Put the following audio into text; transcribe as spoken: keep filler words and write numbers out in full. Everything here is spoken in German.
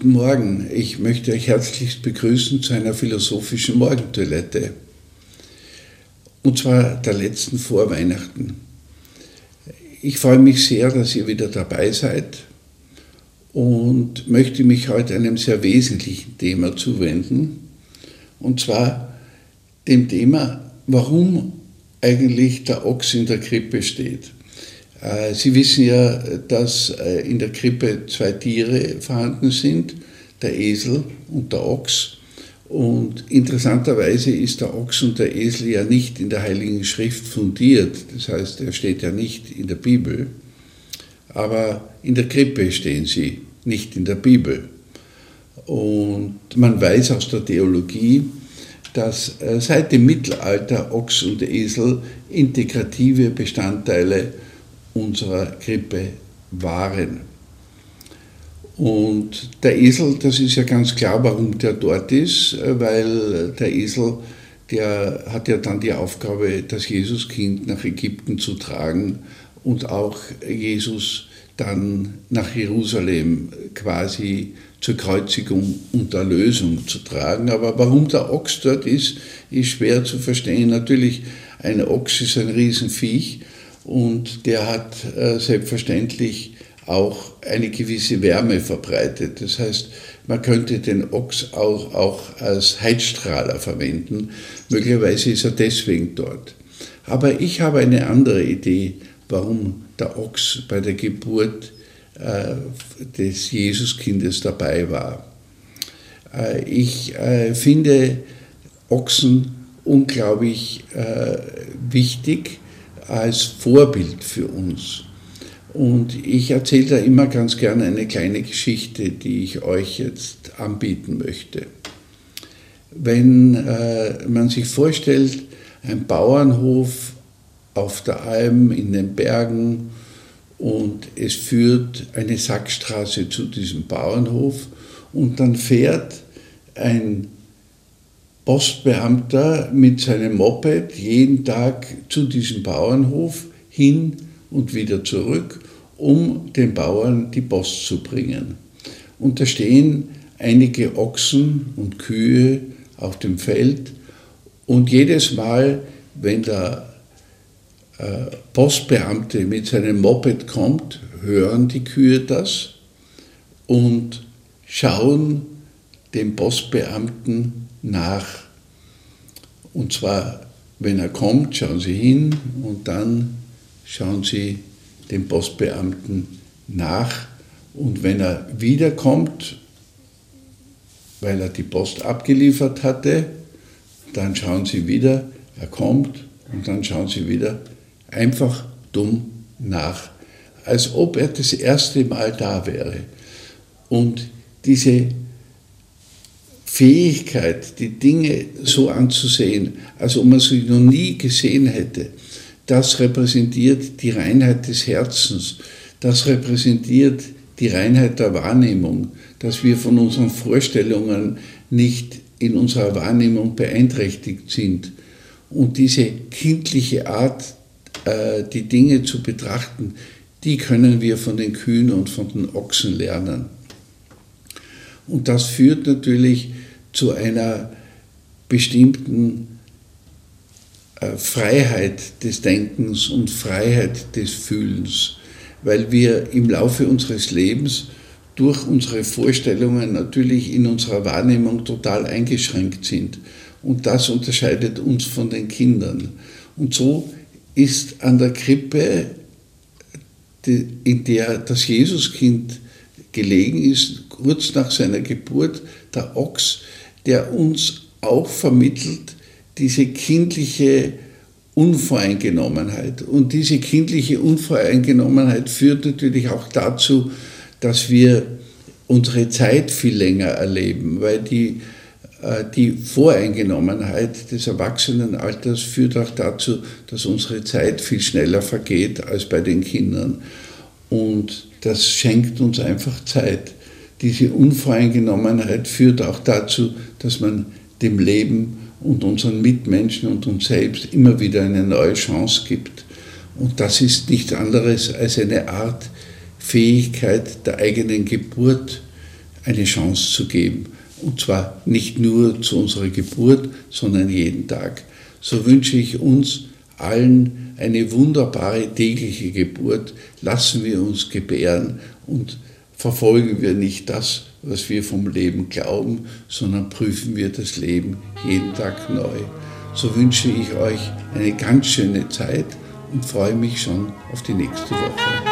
Guten Morgen, ich möchte euch herzlichst begrüßen zu einer philosophischen Morgentoilette. Und zwar der letzten vor Weihnachten. Ich freue mich sehr, dass ihr wieder dabei seid und möchte mich heute einem sehr wesentlichen Thema zuwenden. Und zwar dem Thema, warum eigentlich der Ochs in der Krippe steht. Sie wissen ja, dass in der Krippe zwei Tiere vorhanden sind, der Esel und der Ochs. Und interessanterweise ist der Ochs und der Esel ja nicht in der Heiligen Schrift fundiert. Das heißt, er steht ja nicht in der Bibel. Aber in der Krippe stehen sie, nicht in der Bibel. Und man weiß aus der Theologie, dass seit dem Mittelalter Ochs und Esel integrative Bestandteile unserer Krippe waren. Und der Esel, das ist ja ganz klar, warum der dort ist, weil der Esel, der hat ja dann die Aufgabe, das Jesuskind nach Ägypten zu tragen und auch Jesus dann nach Jerusalem quasi zur Kreuzigung und Erlösung zu tragen. Aber warum der Ochs dort ist, ist schwer zu verstehen. Natürlich, ein Ochs ist ein Riesenviech, und der hat äh, selbstverständlich auch eine gewisse Wärme verbreitet. Das heißt, man könnte den Ochs auch, auch als Heizstrahler verwenden. Möglicherweise ist er deswegen dort. Aber ich habe eine andere Idee, warum der Ochs bei der Geburt äh, des Jesuskindes dabei war. Äh, ich äh, finde Ochsen unglaublich äh, wichtig als Vorbild für uns. Und ich erzähle da immer ganz gerne eine kleine Geschichte, die ich euch jetzt anbieten möchte. Wenn äh, man sich vorstellt, ein Bauernhof auf der Alm in den Bergen und es führt eine Sackstraße zu diesem Bauernhof und dann fährt ein Postbeamter mit seinem Moped jeden Tag zu diesem Bauernhof hin und wieder zurück, um den Bauern die Post zu bringen. Und da stehen einige Ochsen und Kühe auf dem Feld und jedes Mal, wenn der äh, Postbeamte mit seinem Moped kommt, hören die Kühe das und schauen dem Postbeamten nach. Und zwar, wenn er kommt, schauen sie hin und dann schauen sie dem Postbeamten nach. Und wenn er wiederkommt, weil er die Post abgeliefert hatte, dann schauen sie wieder, er kommt und dann schauen sie wieder einfach dumm nach, als ob er das erste Mal da wäre. Und diese Fähigkeit, die Dinge so anzusehen, als ob man sie noch nie gesehen hätte, das repräsentiert die Reinheit des Herzens, das repräsentiert die Reinheit der Wahrnehmung, dass wir von unseren Vorstellungen nicht in unserer Wahrnehmung beeinträchtigt sind. Und diese kindliche Art, die Dinge zu betrachten, die können wir von den Kühen und von den Ochsen lernen. Und das führt natürlich zu einer bestimmten äh, Freiheit des Denkens und Freiheit des Fühlens, weil wir im Laufe unseres Lebens durch unsere Vorstellungen natürlich in unserer Wahrnehmung total eingeschränkt sind. Und das unterscheidet uns von den Kindern. Und so ist an der Krippe, die, in der das Jesuskind gelegen ist, kurz nach seiner Geburt, der Ochs, der uns auch vermittelt diese kindliche Unvoreingenommenheit. Und diese kindliche Unvoreingenommenheit führt natürlich auch dazu, dass wir unsere Zeit viel länger erleben, weil die, die Voreingenommenheit des Erwachsenenalters führt auch dazu, dass unsere Zeit viel schneller vergeht als bei den Kindern. Und das schenkt uns einfach Zeit. Diese Unvoreingenommenheit führt auch dazu, dass man dem Leben und unseren Mitmenschen und uns selbst immer wieder eine neue Chance gibt. Und das ist nichts anderes als eine Art Fähigkeit der eigenen Geburt, eine Chance zu geben. Und zwar nicht nur zu unserer Geburt, sondern jeden Tag. So wünsche ich uns allen eine wunderbare tägliche Geburt. Lassen wir uns gebären und verfolgen wir nicht das, was wir vom Leben glauben, sondern prüfen wir das Leben jeden Tag neu. So wünsche ich euch eine ganz schöne Zeit und freue mich schon auf die nächste Woche.